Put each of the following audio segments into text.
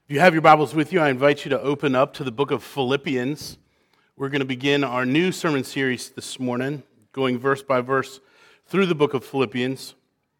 If you have your Bibles with you, I invite you to open up to the book of Philippians. We're going to begin our new sermon series this morning, going verse by verse through the book of Philippians.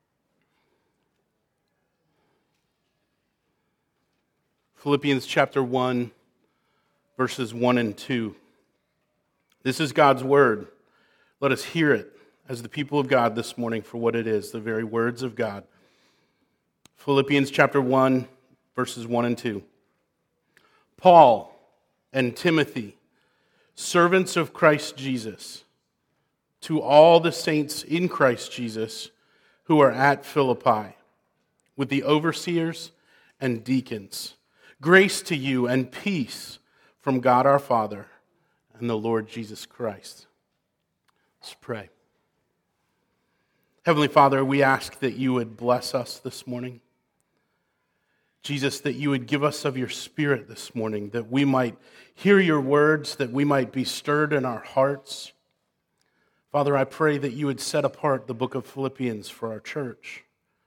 Philippians chapter 1, verses 1 and 2. This is God's word. Let us hear it as the people of God this morning for what it is, the very words of God. Philippians chapter 1, verses 1 and 2. Paul and Timothy, servants of Christ Jesus, to all the saints in Christ Jesus who are at Philippi, with the overseers and deacons, grace to you and peace from God our Father and the Lord Jesus Christ. Let's pray. Heavenly Father, we ask that you would bless us this morning. Jesus, that you would give us of your Spirit this morning, that we might hear your words, that we might be stirred in our hearts. Father, I pray that you would set apart the book of Philippians for our church,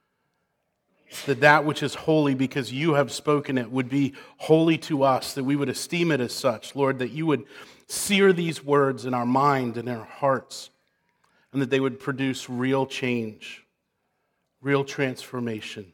that which is holy because you have spoken it would be holy to us, that we would esteem it as such. Lord, that you would sear these words in our mind and in our hearts, and that they would produce real change, real transformation.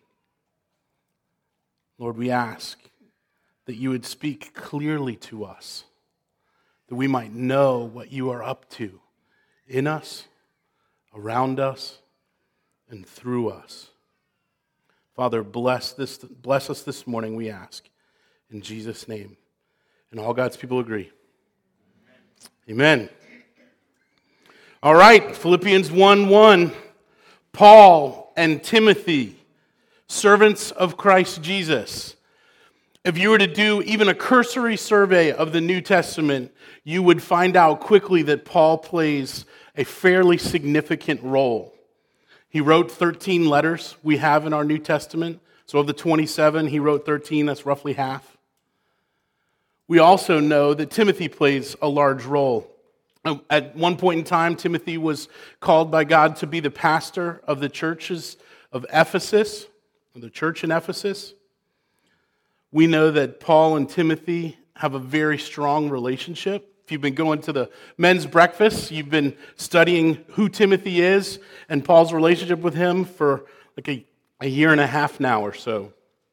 Lord, we ask that you would speak clearly to us, that we might know what you are up to in us, around us, and through us. Father, bless us this morning, we ask, in Jesus' name. And all God's people agree. Amen. All right, Philippians 1:1. Paul and Timothy, servants of Christ Jesus. If you were to do even a cursory survey of the New Testament, you would find out quickly that Paul plays a fairly significant role. He wrote 13 letters we have in our New Testament. So of the 27, he wrote 13, that's roughly half. We also know that Timothy plays a large role. At one point in time, Timothy was called by God to be the pastor of the churches of Ephesus, the church in Ephesus. We know that Paul and Timothy have a very strong relationship. If you've been going to the men's breakfast, you've been studying who Timothy is and Paul's relationship with him for like a year and a half now or so.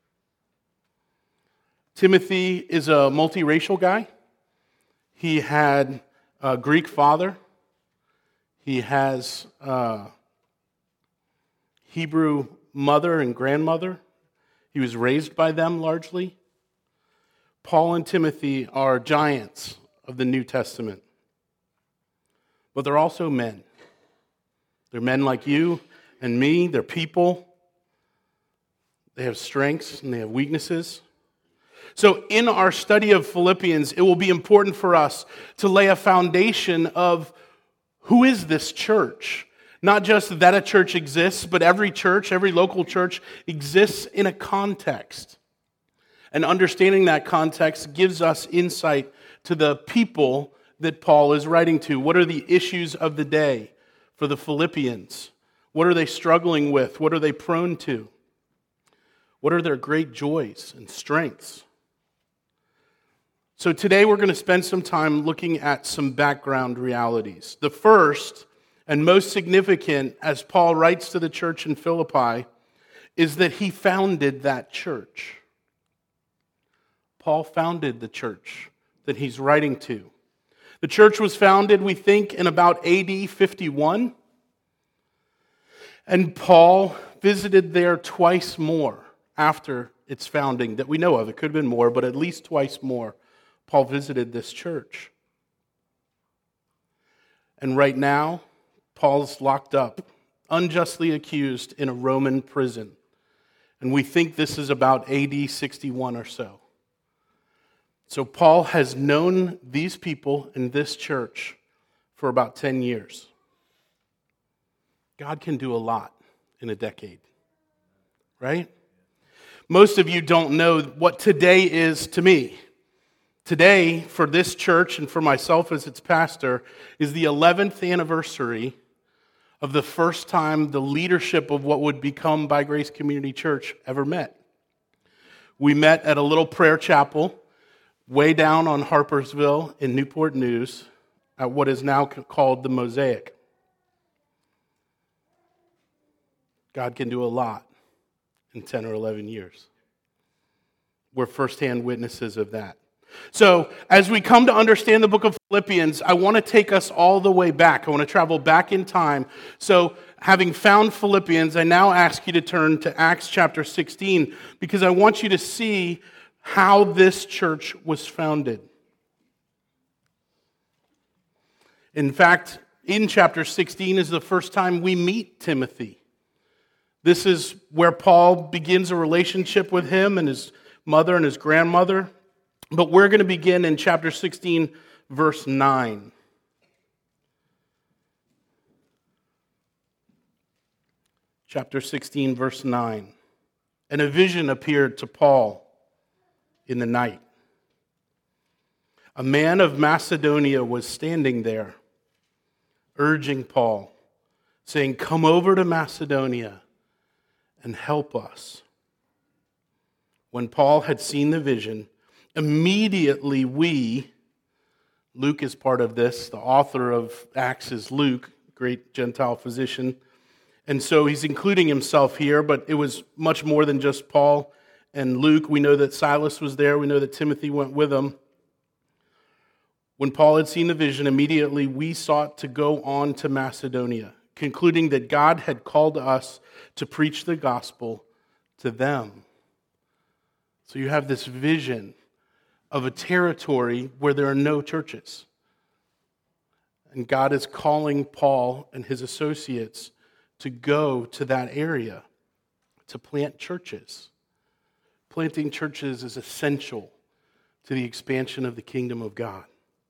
Timothy is a multiracial guy. He had a Greek father. He has a Hebrew mother and grandmother. He was raised by them largely. Paul and Timothy are giants of the New Testament. But they're also men. They're men like you and me. They're people. They have strengths and they have weaknesses. So in our study of Philippians, it will be important for us to lay a foundation of who is this church? Not just that a church exists, but every church, every local church exists in a context. And understanding that context gives us insight to the people that Paul is writing to. What are the issues of the day for the Philippians? What are they struggling with? What are they prone to? What are their great joys and strengths? So today we're going to spend some time looking at some background realities. The first and most significant, as Paul writes to the church in Philippi, is that he founded that church. Paul founded the church that he's writing to. The church was founded, we think, in about AD 51. And Paul visited there twice more after its founding that we know of. It could have been more, but at least twice more. Paul visited this church. And right now, Paul's locked up, unjustly accused in a Roman prison. And we think this is about AD 61 or so. So Paul has known these people in this church for about 10 years. God can do a lot in a decade, right? Most of you don't know what today is to me. Today, for this church and for myself as its pastor, is the 11th anniversary of the first time the leadership of what would become By Grace Community Church ever met. We met at a little prayer chapel way down on Harpersville in Newport News at what is now called the Mosaic. God can do a lot in 10 or 11 years. We're firsthand witnesses of that. So, as we come to understand the book of Philippians, I want to take us all the way back. I want to travel back in time. So, having found Philippians, I now ask you to turn to Acts chapter 16 because I want you to see how this church was founded. In fact, in chapter 16 is the first time we meet Timothy. This is where Paul begins a relationship with him and his mother and his grandmother. But we're going to begin in chapter 16, verse 9. Chapter 16, verse 9. And a vision appeared to Paul in the night. A man of Macedonia was standing there, urging Paul, saying, "Come over to Macedonia and help us." When Paul had seen the vision, immediately Luke is part of this, the author of Acts is Luke, great Gentile physician, and so he's including himself here, but it was much more than just Paul and Luke. We know that Silas was there, we know that Timothy went with him. When Paul had seen the vision, immediately we sought to go on to Macedonia, concluding that God had called us to preach the gospel to them. So you have this vision of a territory where there are no churches. And God is calling Paul and his associates to go to that area, to plant churches. Planting churches is essential to the expansion of the kingdom of God.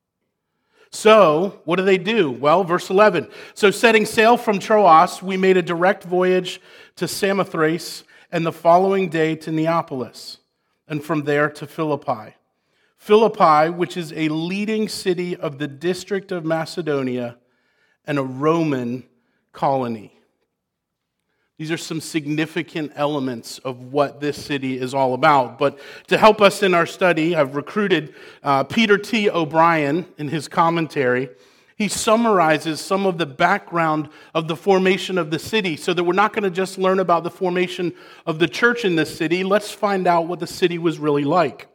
So, what do? Well, verse 11. So, setting sail from Troas, we made a direct voyage to Samothrace, and the following day to Neapolis, and from there to Philippi. Philippi, which is a leading city of the district of Macedonia and a Roman colony. These are some significant elements of what this city is all about. But to help us in our study, I've recruited Peter T. O'Brien in his commentary. He summarizes some of the background of the formation of the city so that we're not going to just learn about the formation of the church in this city. Let's find out what the city was really like.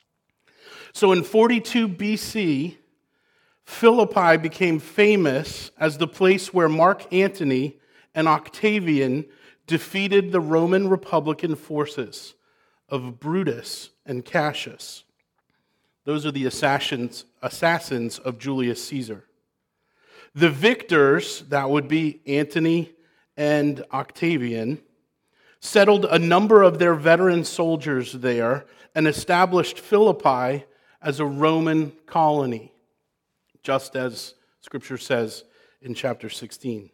So in 42 BC, Philippi became famous as the place where Mark Antony and Octavian defeated the Roman Republican forces of Brutus and Cassius. Those are the assassins of Julius Caesar. The victors, that would be Antony and Octavian, settled a number of their veteran soldiers there and established Philippi as a Roman colony, just as Scripture says in chapter 16.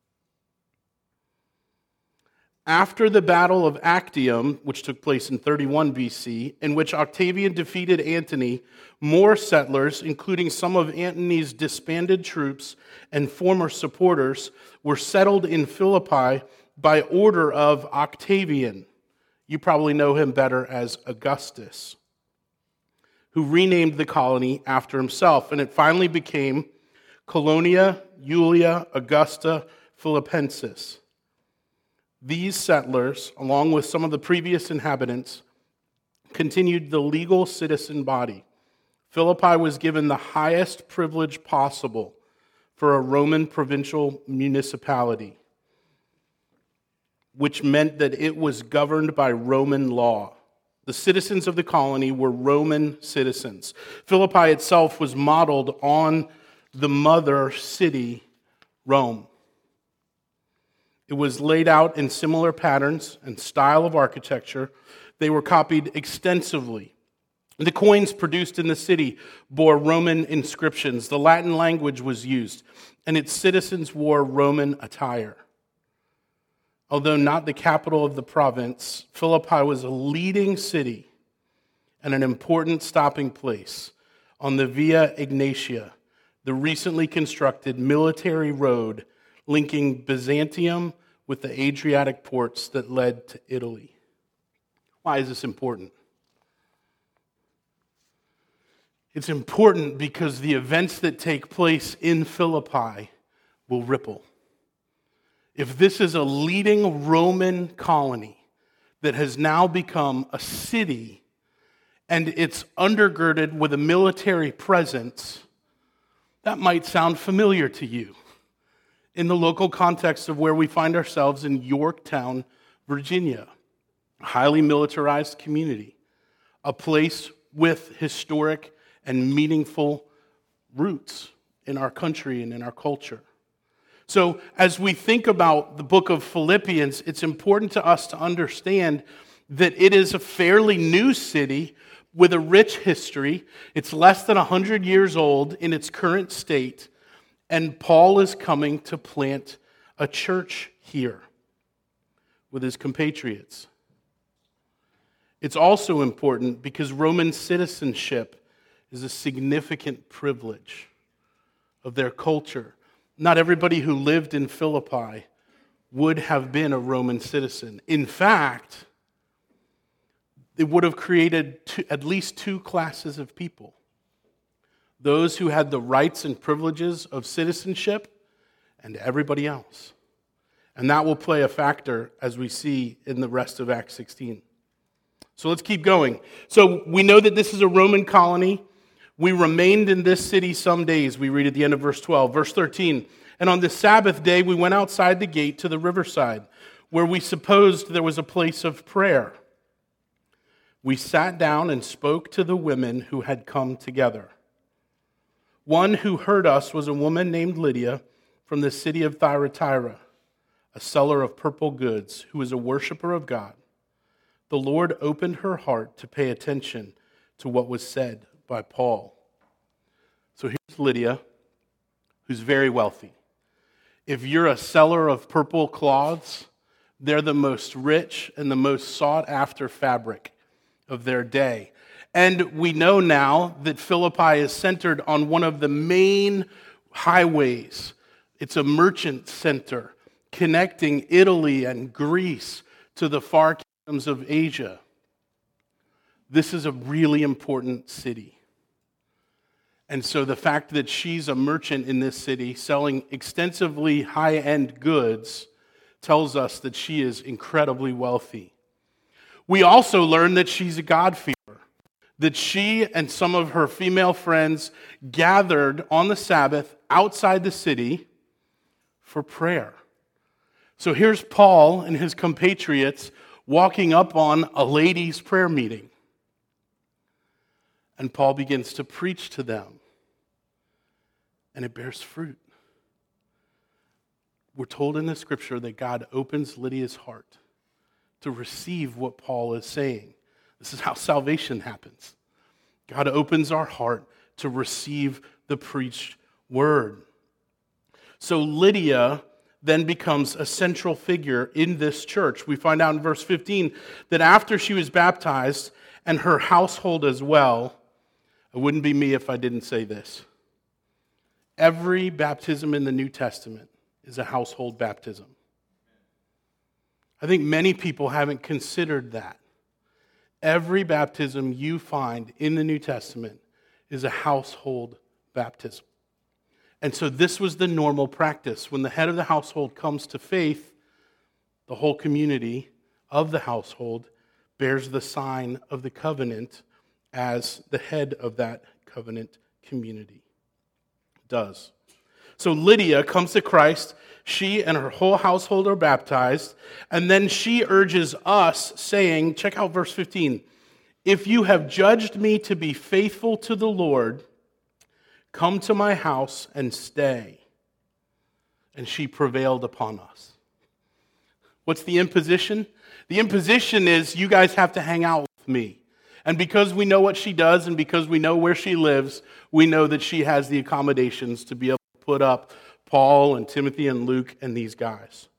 After the Battle of Actium, which took place in 31 BC, in which Octavian defeated Antony, more settlers, including some of Antony's disbanded troops and former supporters, were settled in Philippi by order of Octavian. You probably know him better as Augustus, who renamed the colony after himself, and it finally became Colonia Julia Augusta Philippensis. These settlers, along with some of the previous inhabitants, continued the legal citizen body. Philippi was given the highest privilege possible for a Roman provincial municipality, which meant that it was governed by Roman law. The citizens of the colony were Roman citizens. Philippi itself was modeled on the mother city, Rome. It was laid out in similar patterns and style of architecture. They were copied extensively. The coins produced in the city bore Roman inscriptions. The Latin language was used, and its citizens wore Roman attire. Although not the capital of the province, Philippi was a leading city and an important stopping place on the Via Egnatia, the recently constructed military road linking Byzantium with the Adriatic ports that led to Italy. Why is this important? It's important because the events that take place in Philippi will ripple. If this is a leading Roman colony that has now become a city and it's undergirded with a military presence, that might sound familiar to you in the local context of where we find ourselves in Yorktown, Virginia, a highly militarized community, a place with historic and meaningful roots in our country and in our culture. So as we think about the book of Philippians, it's important to us to understand that it is a fairly new city with a rich history. It's less than 100 years old in its current state, and Paul is coming to plant a church here with his compatriots. It's also important because Roman citizenship is a significant privilege of their culture. Not everybody who lived in Philippi would have been a Roman citizen. In fact, it would have created at least two classes of people. Those who had the rights and privileges of citizenship and everybody else. And that will play a factor as we see in the rest of Acts 16. So let's keep going. So we know that this is a Roman colony. We remained in this city some days, we read at the end of verse 12. Verse 13, and on the Sabbath day we went outside the gate to the riverside, where we supposed there was a place of prayer. We sat down and spoke to the women who had come together. One who heard us was a woman named Lydia from the city of Thyatira, a seller of purple goods, who was a worshiper of God. The Lord opened her heart to pay attention to what was said by Paul. So here's Lydia, who's very wealthy. If you're a seller of purple cloths, they're the most rich and the most sought after fabric of their day. And we know now that Philippi is centered on one of the main highways. It's a merchant center connecting Italy and Greece to the far kingdoms of Asia. This is a really important city. And so the fact that she's a merchant in this city selling extensively high-end goods tells us that she is incredibly wealthy. We also learn that she's a God-fearer, that she and some of her female friends gathered on the Sabbath outside the city for prayer. So here's Paul and his compatriots walking up on a ladies' prayer meeting. And Paul begins to preach to them. And it bears fruit. We're told in the scripture that God opens Lydia's heart to receive what Paul is saying. This is how salvation happens. God opens our heart to receive the preached word. So Lydia then becomes a central figure in this church. We find out in verse 15 that after she was baptized, and her household as well, it wouldn't be me if I didn't say this. Every baptism in the New Testament is a household baptism. I think many people haven't considered that. Every baptism you find in the New Testament is a household baptism. And so this was the normal practice. When the head of the household comes to faith, the whole community of the household bears the sign of the covenant as the head of that covenant community does. So Lydia comes to Christ. She and her whole household are baptized. And then she urges us, saying, check out verse 15. If you have judged me to be faithful to the Lord, come to my house and stay. And she prevailed upon us. What's the imposition? The imposition is you guys have to hang out with me. And because we know what she does and because we know where she lives, we know that she has the accommodations to be able to put up Paul and Timothy and Luke and these guys.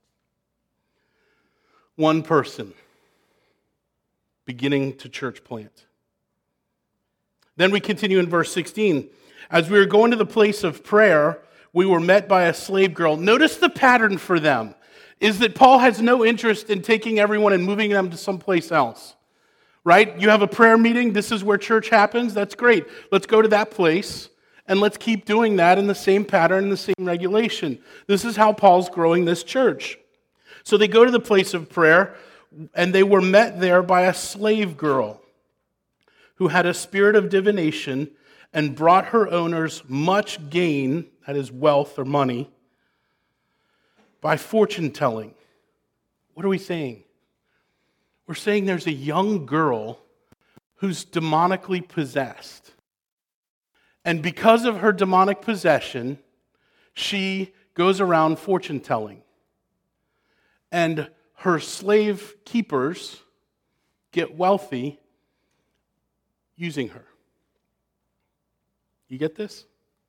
One person beginning to church plant. Then we continue in verse 16. As we were going to the place of prayer, we were met by a slave girl. Notice the pattern for them is that Paul has no interest in taking everyone and moving them to someplace else. right? You have a prayer meeting. This is where church happens. That's great. Let's go to that place and let's keep doing that in the same pattern, in the same regulation. This is how Paul's growing this church. So they go to the place of prayer, and they were met there by a slave girl who had a spirit of divination and brought her owners much gain, that is wealth or money, by fortune telling. What are we saying? We're saying there's a young girl who's demonically possessed. And because of her demonic possession, she goes around fortune telling. And her slave keepers get wealthy using her. You get this?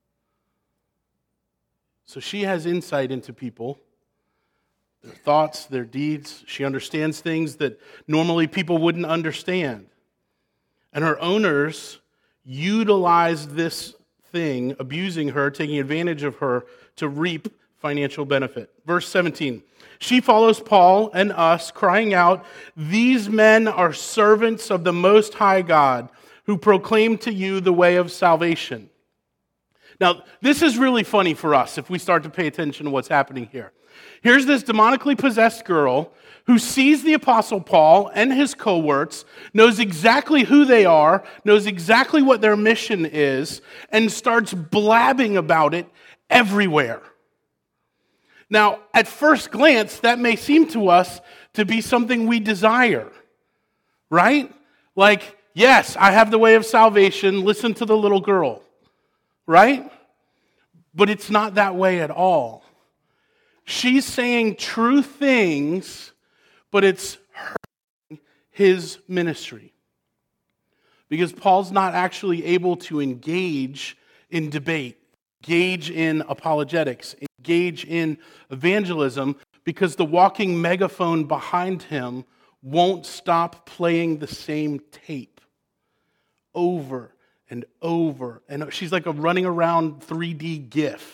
So she has insight into people, their thoughts, their deeds. She understands things that normally people wouldn't understand. And her owners utilized this thing, abusing her, taking advantage of her to reap financial benefit. Verse 17, she follows Paul and us, crying out, "These men are servants of the Most High God, who proclaim to you the way of salvation." Now, this is really funny for us if we start to pay attention to what's happening here. Here's this demonically possessed girl who sees the Apostle Paul and his cohorts, knows exactly who they are, knows exactly what their mission is, and starts blabbing about it everywhere. Now, at first glance, that may seem to us to be something we desire, right? Like, yes, I have the way of salvation, listen to the little girl, right? But it's not that way at all. She's saying true things, but it's hurting his ministry. Because Paul's not actually able to engage in debate, engage in apologetics, engage in evangelism, because the walking megaphone behind him won't stop playing the same tape over and over. And she's like a running around 3D GIF.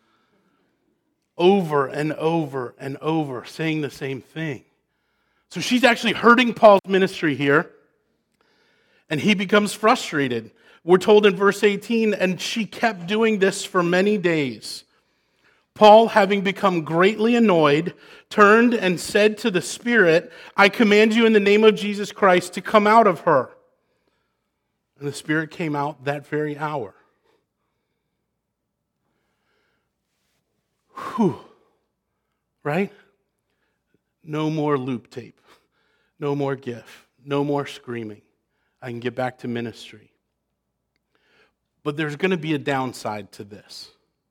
Over and over and over, saying the same thing. So she's actually hurting Paul's ministry here, and he becomes frustrated. We're told in verse 18, and she kept doing this for many days. Paul, having become greatly annoyed, turned and said to the Spirit, "I command you in the name of Jesus Christ to come out of her." And the Spirit came out that very hour. Whew. Right? No more loop tape. No more GIF. No more screaming. I can get back to ministry. But there's going to be a downside to this.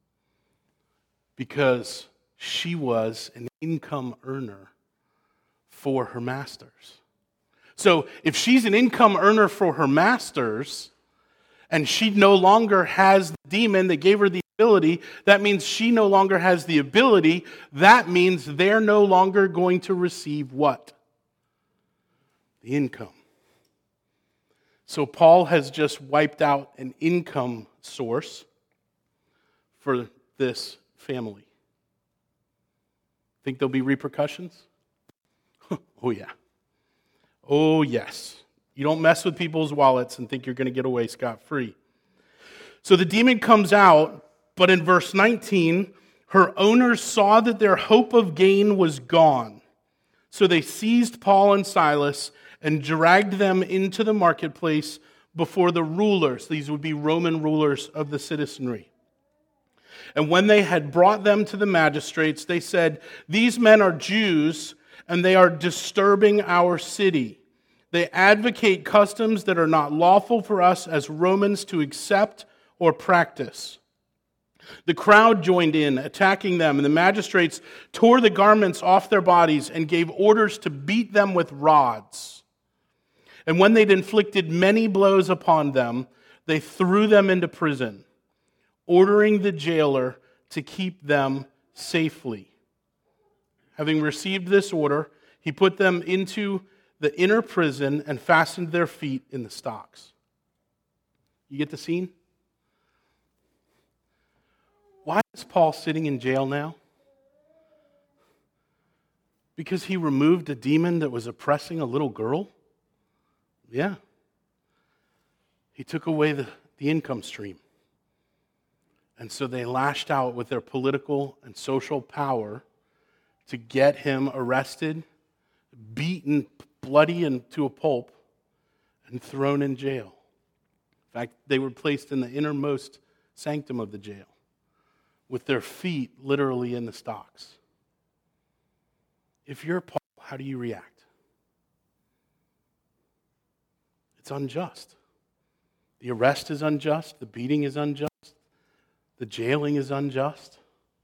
Because she was an income earner for her masters. So if she's an income earner for her masters, and she no longer has the demon that gave her the ability, that means she no longer has the ability. That means they're no longer going to receive what? The income. So Paul has just wiped out an income source for this family. Think there'll be repercussions? Oh, yeah. Oh, yes. You don't mess with people's wallets and think you're going to get away scot-free. So the demon comes out, but in verse 19, her owners saw that their hope of gain was gone. So they seized Paul and Silas and dragged them into the marketplace before the rulers. These would be Roman rulers of the citizenry. And when they had brought them to the magistrates, they said, "These men are Jews, and they are disturbing our city. They advocate customs that are not lawful for us as Romans to accept or practice." The crowd joined in, attacking them, and the magistrates tore the garments off their bodies and gave orders to beat them with rods. And when they'd inflicted many blows upon them, they threw them into prison, ordering the jailer to keep them safely. Having received this order, he put them into the inner prison and fastened their feet in the stocks. You get the scene? Why is Paul sitting in jail now? Because he removed a demon that was oppressing a little girl? Yeah. He took away the income stream. And so they lashed out with their political and social power to get him arrested, beaten bloody and to a pulp, and thrown in jail. In fact, they were placed in the innermost sanctum of the jail, with their feet literally in the stocks. If you're Paul, how do you react? It's unjust. The arrest is unjust. The beating is unjust. The jailing is unjust.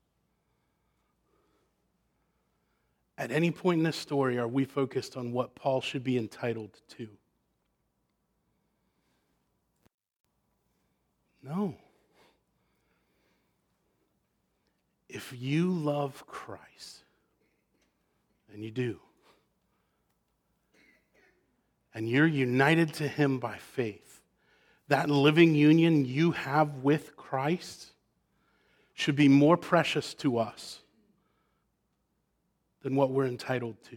At any point in this story, are we focused on what Paul should be entitled to? No. If you love Christ, and you do, and you're united to him by faith, that living union you have with Christ should be more precious to us than what we're entitled to.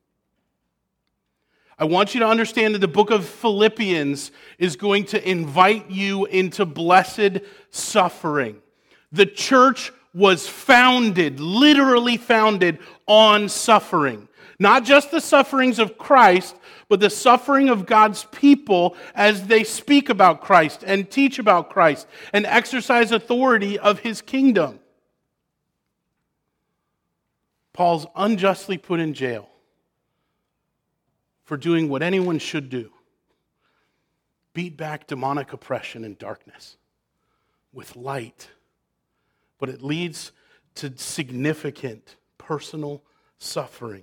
I want you to understand that the book of Philippians is going to invite you into blessed suffering. The church was founded, literally founded, on suffering. Not just the sufferings of Christ, but the suffering of God's people as they speak about Christ and teach about Christ and exercise authority of his kingdom. Paul's unjustly put in jail for doing what anyone should do: beat back demonic oppression and darkness with light. But it leads to significant personal suffering.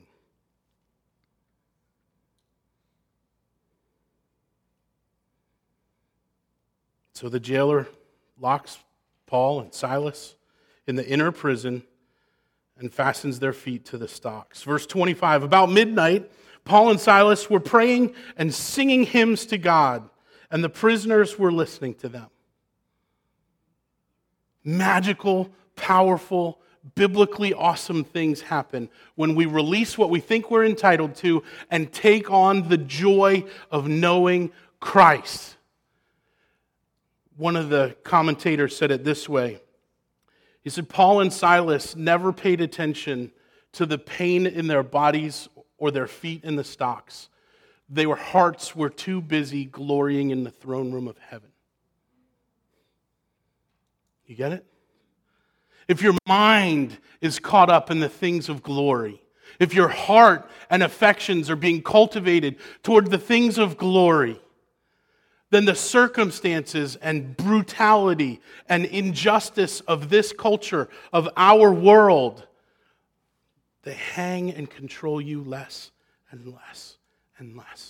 So the jailer locks Paul and Silas in the inner prison and fastens their feet to the stocks. Verse 25, about midnight, Paul and Silas were praying and singing hymns to God, and the prisoners were listening to them. Magical, powerful, biblically awesome things happen when we release what we think we're entitled to and take on the joy of knowing Christ. One of the commentators said it this way. He said, Paul and Silas never paid attention to the pain in their bodies or their feet in the stocks. Their hearts were too busy glorying in the throne room of heaven. You get it? If your mind is caught up in the things of glory, if your heart and affections are being cultivated toward the things of glory, then the circumstances and brutality and injustice of this culture, of our world, they hang and control you less and less and less.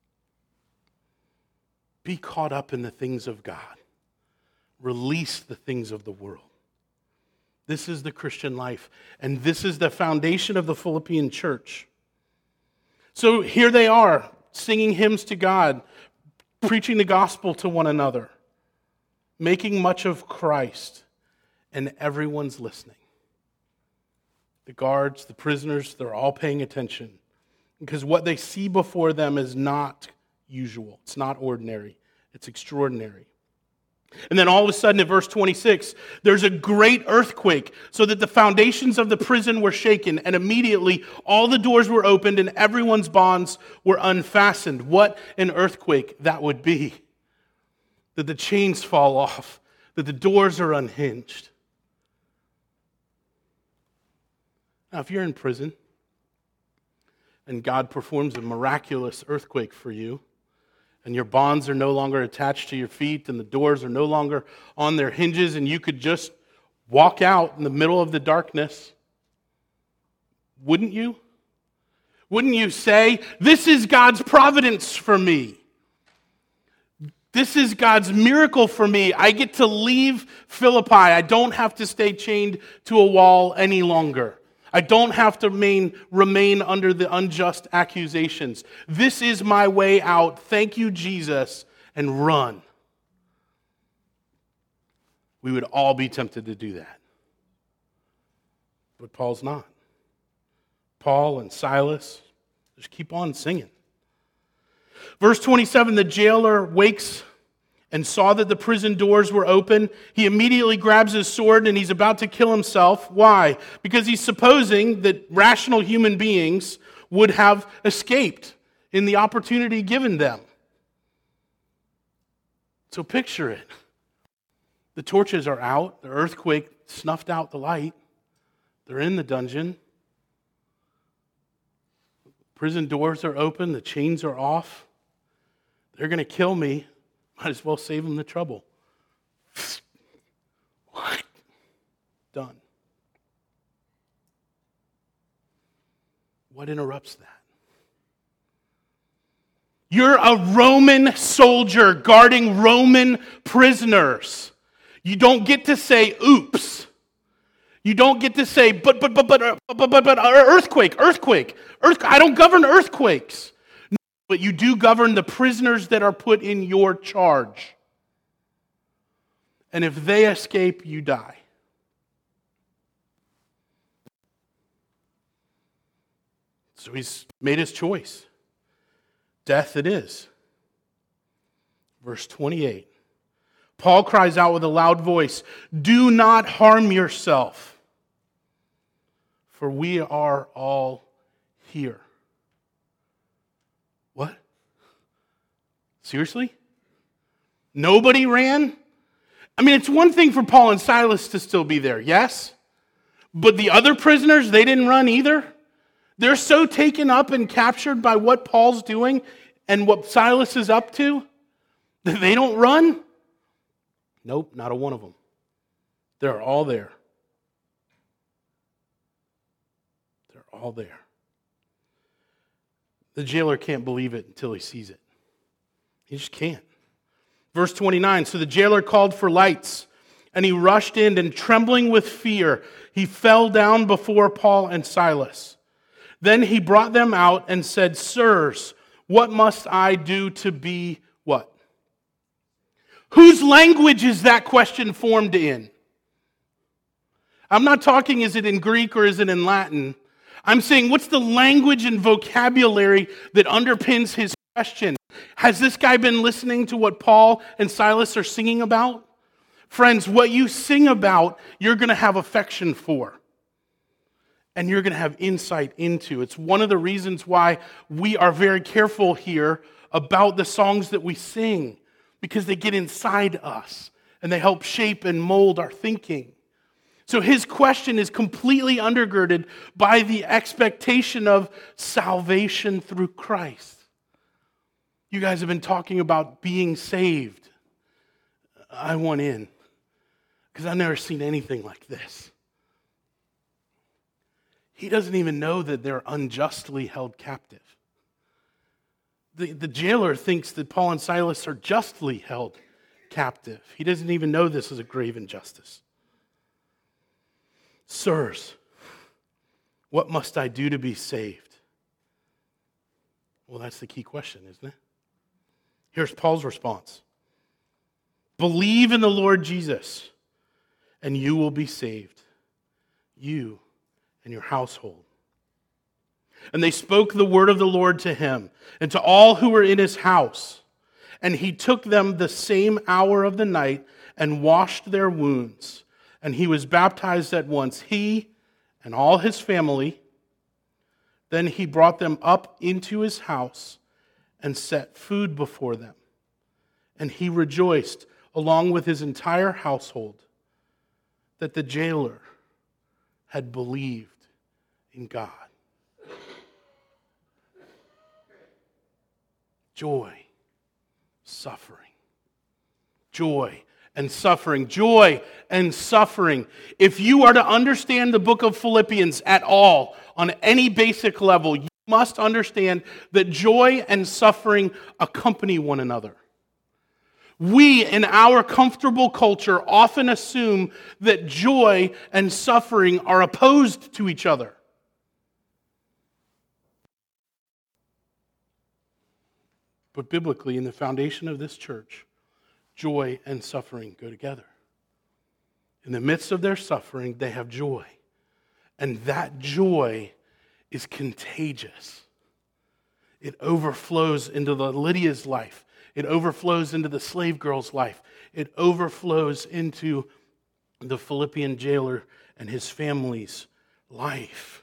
Be caught up in the things of God. Release the things of the world. This is the Christian life, and this is the foundation of the Philippian church. So here they are, singing hymns to God, preaching the gospel to one another, making much of Christ, and everyone's listening. The guards, the prisoners, they're all paying attention because what they see before them is not usual. It's not ordinary. It's extraordinary. And then all of a sudden in verse 26, there's a great earthquake so that the foundations of the prison were shaken, and immediately all the doors were opened and everyone's bonds were unfastened. What an earthquake that would be. That the chains fall off, that the doors are unhinged. Now, if you're in prison and God performs a miraculous earthquake for you, and your bonds are no longer attached to your feet, and the doors are no longer on their hinges, and you could just walk out in the middle of the darkness, wouldn't you? Wouldn't you say, this is God's providence for me? This is God's miracle for me. I get to leave Philippi. I don't have to stay chained to a wall any longer. I don't have to remain under the unjust accusations. This is my way out. Thank you, Jesus, and run. We would all be tempted to do that. But Paul's not. Paul and Silas just keep on singing. Verse 27, the jailer wakes and saw that the prison doors were open. He immediately grabs his sword and he's about to kill himself. Why? Because he's supposing that rational human beings would have escaped in the opportunity given them. So picture it. The torches are out. The earthquake snuffed out the light. They're in the dungeon. Prison doors are open. The chains are off. They're going to kill me. Might as well save them the trouble. What? Done. What interrupts that? You're a Roman soldier guarding Roman prisoners. You don't get to say, oops. You don't get to say, but earthquake. I don't govern earthquakes. No, but you do govern the prisoners that are put in your charge. And if they escape, you die. So he's made his choice. Death it is. Verse 28. Paul cries out with a loud voice, "Do not harm yourself, for we are all here." What? Seriously? Nobody ran? I mean, it's one thing for Paul and Silas to still be there, yes? But the other prisoners, they didn't run either? They're so taken up and captured by what Paul's doing and what Silas is up to that they don't run? Nope, not a one of them. They're all there. They're all there. The jailer can't believe it until he sees it. He just can't. Verse 29, so the jailer called for lights, and he rushed in, and trembling with fear, he fell down before Paul and Silas. Then he brought them out and said, "Sirs, what must I do to be" what? Whose language is that question formed in? I'm not talking, is it in Greek or is it in Latin? I'm saying, what's the language and vocabulary that underpins his question? Has this guy been listening to what Paul and Silas are singing about? Friends, what you sing about, you're going to have affection for. And you're going to have insight into. It's one of the reasons why we are very careful here about the songs that we sing, because they get inside us and they help shape and mold our thinking. So his question is completely undergirded by the expectation of salvation through Christ. You guys have been talking about being saved. I want in, because I've never seen anything like this. He doesn't even know that they're unjustly held captive. The jailer thinks that Paul and Silas are justly held captive. He doesn't even know this is a grave injustice. "Sirs, what must I do to be saved?" Well, that's the key question, isn't it? Here's Paul's response. "Believe in the Lord Jesus, and you will be saved, you and your household." And they spoke the word of the Lord to him and to all who were in his house. And he took them the same hour of the night and washed their wounds. And he was baptized at once, he and all his family. Then he brought them up into his house and set food before them. And he rejoiced, along with his entire household, that the jailer had believed in God. Joy, suffering. Joy and suffering. Joy and suffering. If you are to understand the book of Philippians at all, on any basic level, you must understand that joy and suffering accompany one another. We, in our comfortable culture, often assume that joy and suffering are opposed to each other. But biblically, in the foundation of this church, joy and suffering go together. In the midst of their suffering, they have joy. And that joy is contagious. It overflows into the Lydia's life. It overflows into the slave girl's life. It overflows into the Philippian jailer and his family's life.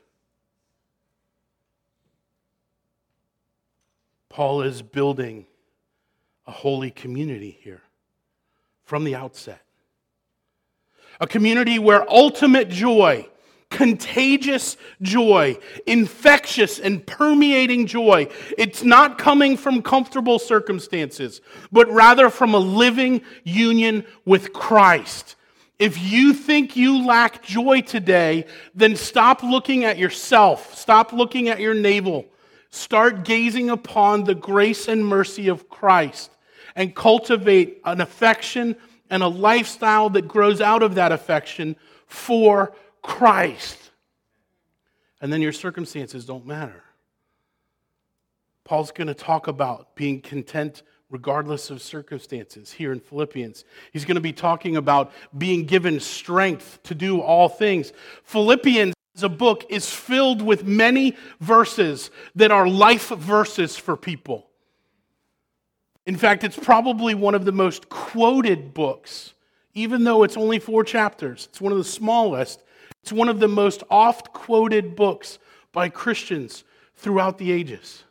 Paul is building a holy community here from the outset. A community where ultimate joy, contagious joy, infectious and permeating joy, it's not coming from comfortable circumstances, but rather from a living union with Christ. If you think you lack joy today, then stop looking at yourself. Stop looking at your navel. Start gazing upon the grace and mercy of Christ and cultivate an affection and a lifestyle that grows out of that affection for Christ. And then your circumstances don't matter. Paul's going to talk about being content regardless of circumstances here in Philippians. He's going to be talking about being given strength to do all things. Philippians as a book is filled with many verses that are life verses for people. In fact, it's probably one of the most quoted books, even though it's only 4 chapters. It's one of the smallest. It's one of the most oft quoted books by Christians throughout the ages.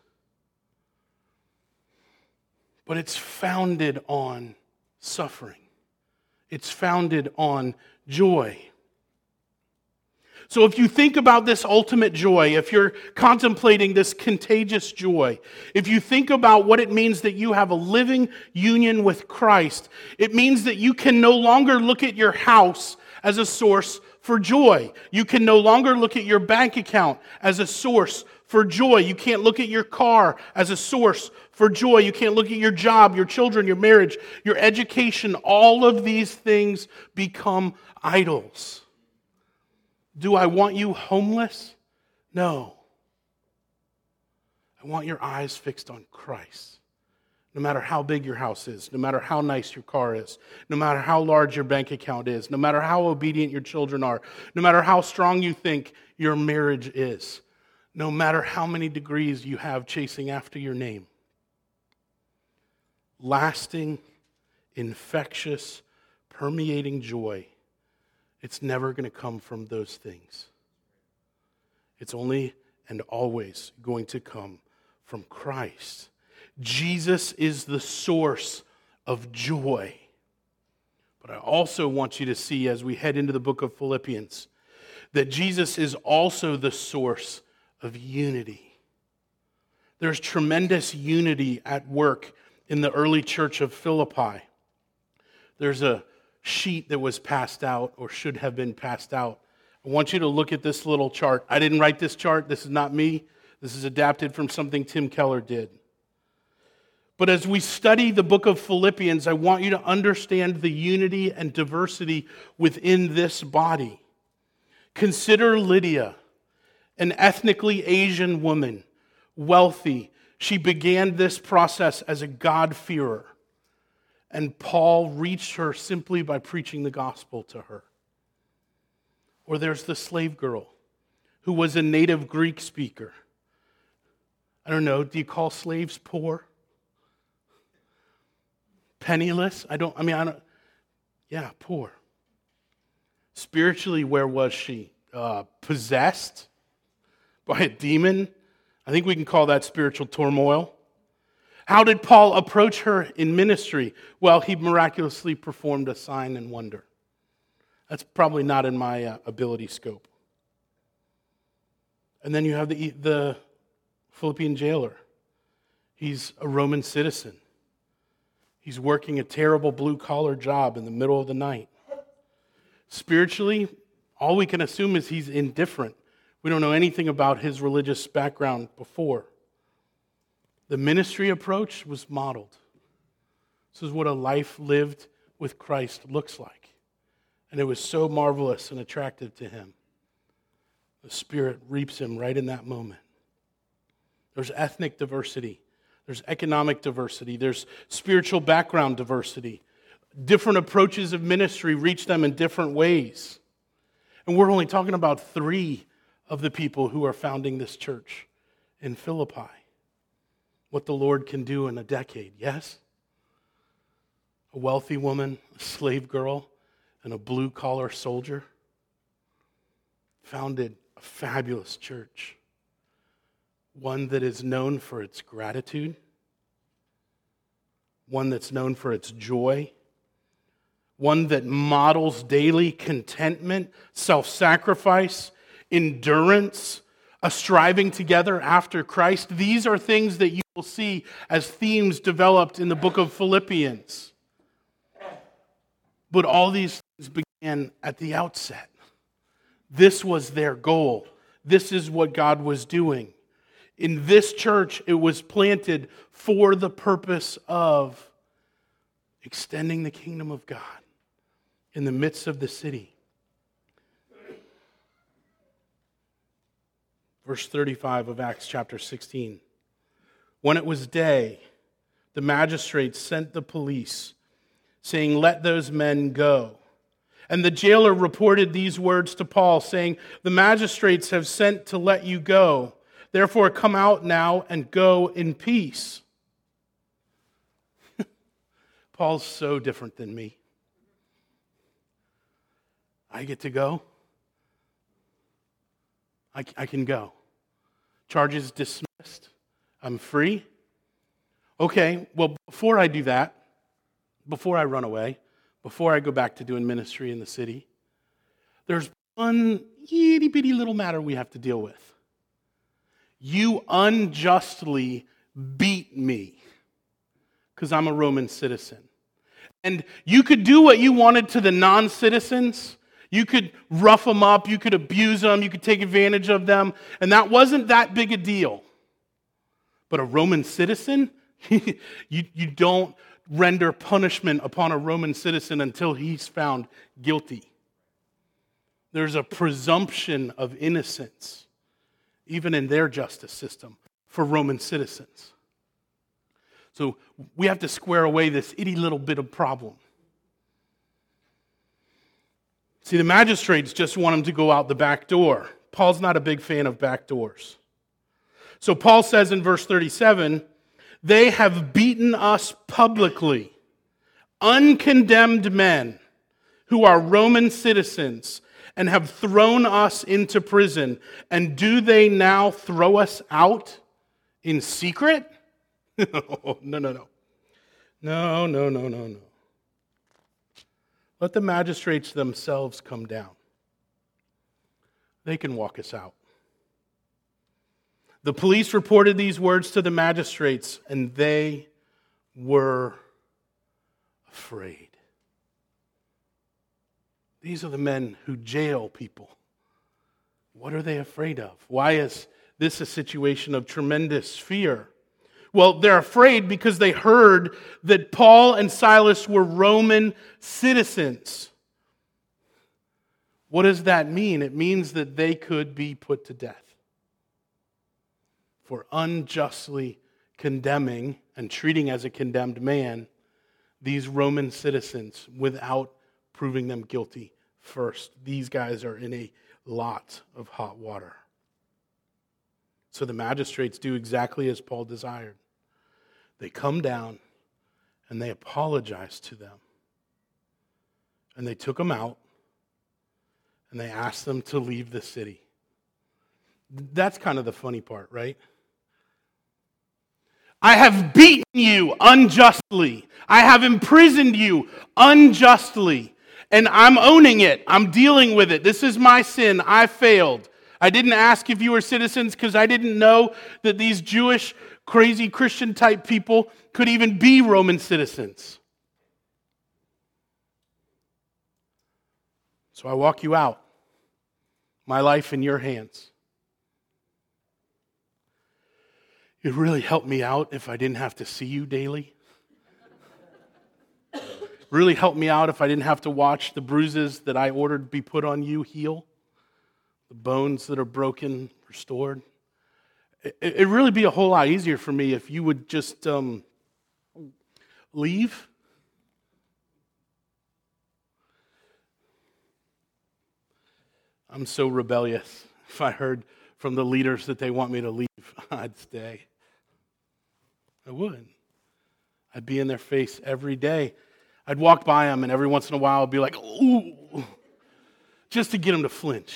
But it's founded on suffering. It's founded on joy. So if you think about this ultimate joy, if you're contemplating this contagious joy, if you think about what it means that you have a living union with Christ, it means that you can no longer look at your house as a source for joy. You can no longer look at your bank account as a source for joy. You can't look at your car as a source for joy. You can't look at your job, your children, your marriage, your education. All of these things become idols. Do I want you homeless? No. I want your eyes fixed on Christ. No matter how big your house is, no matter how nice your car is, no matter how large your bank account is, no matter how obedient your children are, no matter how strong you think your marriage is, no matter how many degrees you have chasing after your name. Lasting, infectious, permeating joy, it's never going to come from those things. It's only and always going to come from Christ. Jesus is the source of joy. But I also want you to see as we head into the book of Philippians that Jesus is also the source of unity. There's tremendous unity at work in the early church of Philippi. There's a sheet that was passed out or should have been passed out. I want you to look at this little chart. I didn't write this chart. This is not me. This is adapted from something Tim Keller did. But as we study the book of Philippians, I want you to understand the unity and diversity within this body. Consider Lydia, an ethnically Asian woman, wealthy. She began this process as a God-fearer. And Paul reached her simply by preaching the gospel to her. Or there's the slave girl who was a native Greek speaker. I don't know, do you call slaves poor? Penniless? Yeah, poor. Spiritually, where was she? Possessed by a demon? I think we can call that spiritual turmoil. How did Paul approach her in ministry? Well, he miraculously performed a sign and wonder. That's probably not in my ability scope. And then you have the Philippian jailer. He's a Roman citizen. He's working a terrible blue-collar job in the middle of the night. Spiritually, all we can assume is he's indifferent. We don't know anything about his religious background before. The ministry approach was modeled. This is what a life lived with Christ looks like. And it was so marvelous and attractive to him. The Spirit reaps him right in that moment. There's ethnic diversity. There's economic diversity. There's spiritual background diversity. Different approaches of ministry reach them in different ways. And we're only talking about 3 of the people who are founding this church in Philippi. what the Lord can do in a decade, yes? A wealthy woman, a slave girl, and a blue-collar soldier founded a fabulous church, one that is known for its gratitude, one that's known for its joy, one that models daily contentment, self-sacrifice, endurance, a striving together after Christ. These are things that you will see as themes developed in the book of Philippians. But all these things began at the outset. This was their goal. This is what God was doing. In this church, it was planted for the purpose of extending the kingdom of God in the midst of the city. Verse 35 of Acts chapter 16. When it was day, the magistrates sent the police, saying, "Let those men go." And the jailer reported these words to Paul, saying, "The magistrates have sent to let you go. Therefore, come out now and go in peace." Paul's so different than me. I get to go. I can go. Charges dismissed. I'm free. Okay, well, before I do that, before I run away, before I go back to doing ministry in the city, there's one itty-bitty little matter we have to deal with. You unjustly beat me because I'm a Roman citizen. And you could do what you wanted to the non-citizens. You could rough them up, you could abuse them, you could take advantage of them, and that wasn't that big a deal. But a Roman citizen, you don't render punishment upon a Roman citizen until he's found guilty. There's a presumption of innocence, even in their justice system, for Roman citizens. So we have to square away this itty little bit of problem. See, the magistrates just want him to go out the back door. Paul's not a big fan of back doors. So Paul says in verse 37, "They have beaten us publicly, uncondemned men who are Roman citizens, and have thrown us into prison. And do they now throw us out in secret?" No. Let the magistrates themselves come down. They can walk us out. The police reported these words to the magistrates, and they were afraid. These are the men who jail people. What are they afraid of? Why is this a situation of tremendous fear? Well, they're afraid because they heard that Paul and Silas were Roman citizens. What does that mean? It means that they could be put to death for unjustly condemning and treating as a condemned man these Roman citizens without proving them guilty first. These guys are in a lot of hot water. So the magistrates do exactly as Paul desired. They come down and they apologize to them. And they took them out and they asked them to leave the city. That's kind of the funny part, right? I have beaten you unjustly. I have imprisoned you unjustly. And I'm owning it. I'm dealing with it. This is my sin. I failed. I didn't ask if you were citizens because I didn't know that these Jewish, crazy Christian type people could even be Roman citizens. So I walk you out. My life in your hands. It really helped me out if I didn't have to see you daily. Really helped me out if I didn't have to watch the bruises that I ordered be put on you heal. The bones that are broken, restored. It'd really be a whole lot easier for me if you would just leave. I'm so rebellious. If I heard from the leaders that they want me to leave, I'd stay. I would. I'd be in their face every day. I'd walk by them, and every once in a while I'd be like, ooh, just to get them to flinch.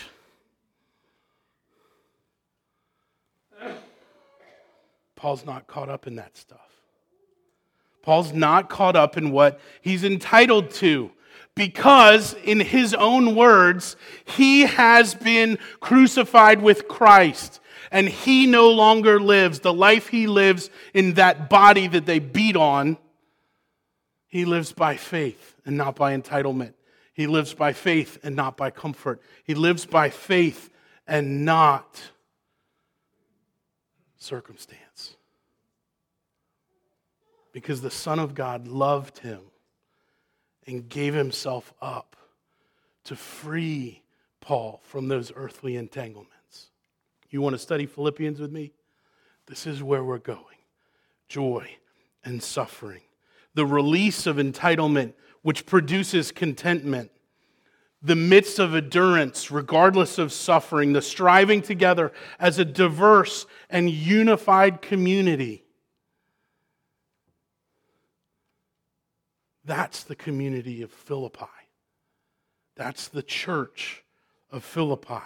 Paul's not caught up in that stuff. Paul's not caught up in what he's entitled to, because in his own words, he has been crucified with Christ, and he no longer lives. The life he lives in that body that they beat on, he lives by faith and not by entitlement. He lives by faith and not by comfort. He lives by faith and not circumstance. Because the Son of God loved him and gave himself up to free Paul from those earthly entanglements. You want to study Philippians with me? This is where we're going. Joy and suffering. The release of entitlement, which produces contentment. The midst of endurance, regardless of suffering. The striving together as a diverse and unified community. That's the community of Philippi. That's the church of Philippi.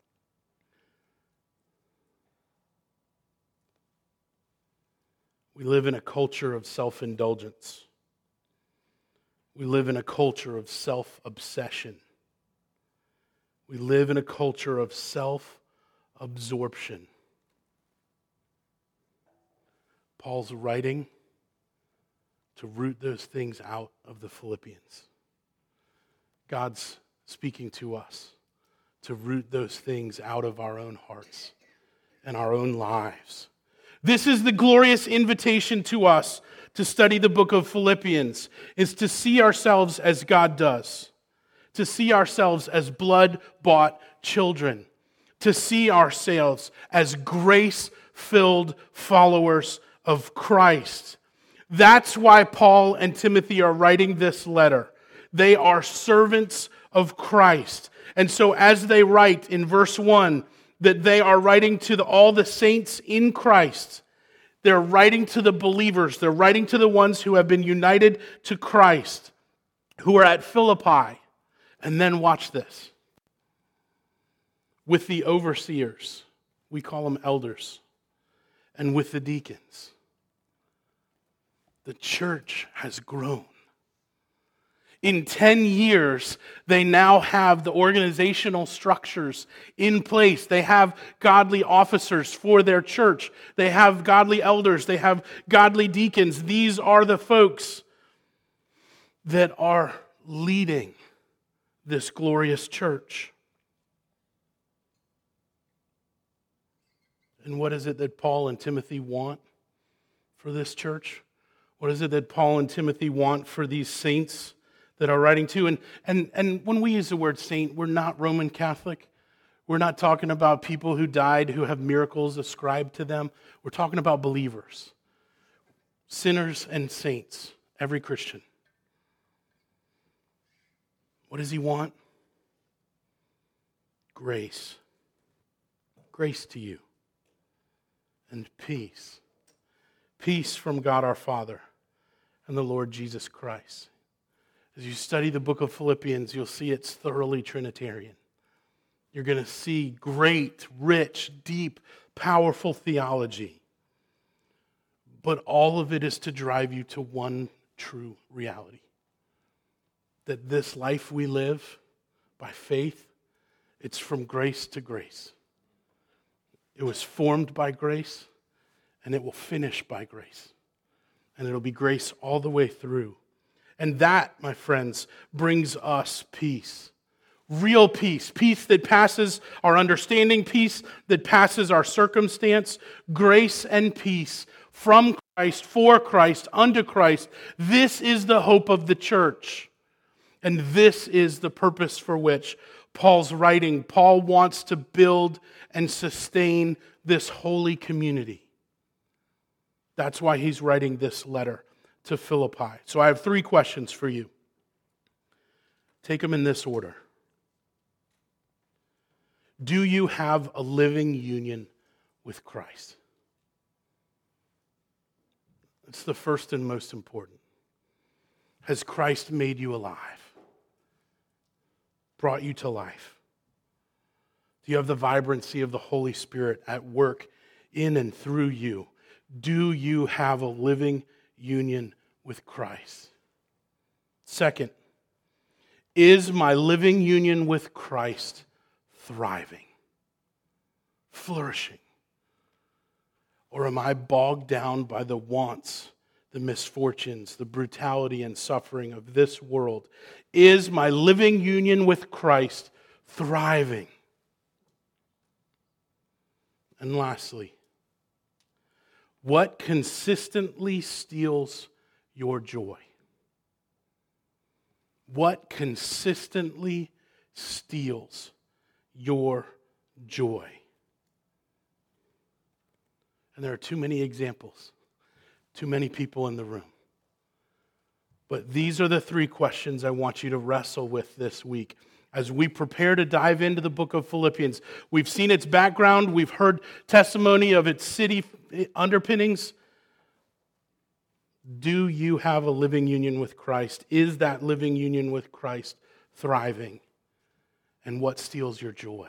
We live in a culture of self-indulgence. We live in a culture of self-obsession. We live in a culture of self-absorption. Paul's writing to root those things out of the Philippians. God's speaking to us to root those things out of our own hearts and our own lives. This is the glorious invitation to us to study the book of Philippians, is to see ourselves as God does, to see ourselves as blood-bought children, to see ourselves as grace-filled followers of Christ. That's why Paul and Timothy are writing this letter. They are servants of Christ. And so as they write in verse 1, that they are writing to all the saints in Christ. They're writing to the believers. They're writing to the ones who have been united to Christ, who are at Philippi. And then watch this. With the overseers, we call them elders, and with the deacons. The church has grown. In 10 years, they now have the organizational structures in place. They have godly officers for their church. They have godly elders. They have godly deacons. These are the folks that are leading this glorious church. And what is it that Paul and Timothy want for this church? What is it that Paul and Timothy want for these saints that are writing to? And when we use the word saint, we're not Roman Catholic. We're not talking about people who died who have miracles ascribed to them. We're talking about believers, sinners and saints, every Christian. What does he want? Grace. Grace to you. And peace. Peace from God our Father and the Lord Jesus Christ. As you study the book of Philippians, you'll see it's thoroughly Trinitarian. You're going to see great, rich, deep, powerful theology. But all of it is to drive you to one true reality. That this life we live by faith, it's from grace to grace. It was formed by grace, and it will finish by grace. And it'll be grace all the way through. And that, my friends, brings us peace. Real peace. Peace that passes our understanding. Peace that passes our circumstance. Grace and peace from Christ, for Christ, unto Christ. This is the hope of the church. And this is the purpose for which Paul's writing. Paul wants to build and sustain this holy community. That's why he's writing this letter to Philippi. So I have 3 questions for you. Take them in this order. Do you have a living union with Christ? It's the first and most important. Has Christ made you alive? Brought you to life? Do you have the vibrancy of the Holy Spirit at work in and through you? Do you have a living union with Christ? Second, is my living union with Christ thriving, flourishing? Or am I bogged down by the wants, the misfortunes, the brutality and suffering of this world? Is my living union with Christ thriving? And lastly, what consistently steals your joy? What consistently steals your joy? And there are too many examples, too many people in the room. But these are the three questions I want you to wrestle with this week as we prepare to dive into the book of Philippians. We've seen its background. We've heard testimony of its city underpinnings. Do you have a living union with Christ? Is that living union with Christ thriving? And what steals your joy?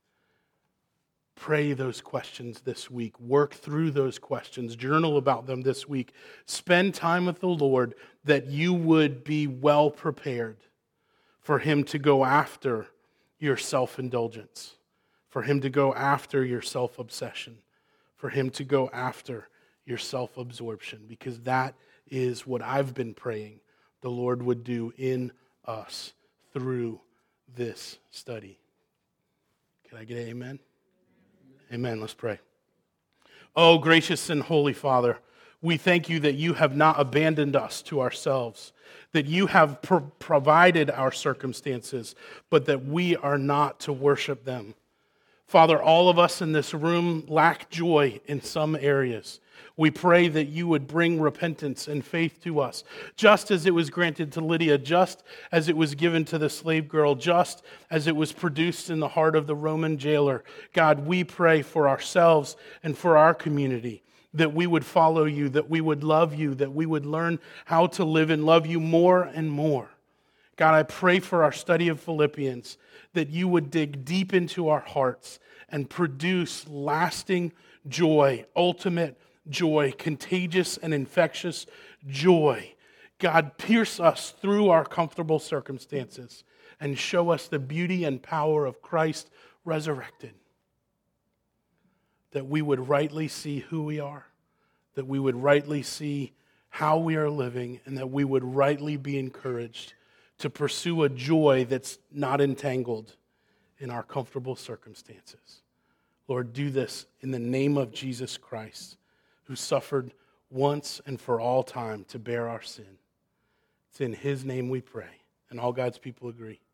Pray those questions this week. Work through those questions. Journal about them this week. Spend time with the Lord that you would be well prepared for Him to go after your self-indulgence, for Him to go after your self-obsession, for Him to go after your self-absorption, because that is what I've been praying the Lord would do in us through this study. Can I get an amen? Amen. Let's pray. Oh, gracious and holy Father, we thank you that you have not abandoned us to ourselves, that you have provided our circumstances, but that we are not to worship them. Father, all of us in this room lack joy in some areas. We pray that you would bring repentance and faith to us, just as it was granted to Lydia, just as it was given to the slave girl, just as it was produced in the heart of the Roman jailer. God, we pray for ourselves and for our community, that we would follow you, that we would love you, that we would learn how to live and love you more and more. God, I pray for our study of Philippians, that you would dig deep into our hearts and produce lasting joy, ultimate joy, contagious and infectious joy. God, pierce us through our comfortable circumstances and show us the beauty and power of Christ resurrected. That we would rightly see who we are, that we would rightly see how we are living, and that we would rightly be encouraged to pursue a joy that's not entangled in our comfortable circumstances. Lord, do this in the name of Jesus Christ, who suffered once and for all time to bear our sin. It's in His name we pray. And all God's people agree.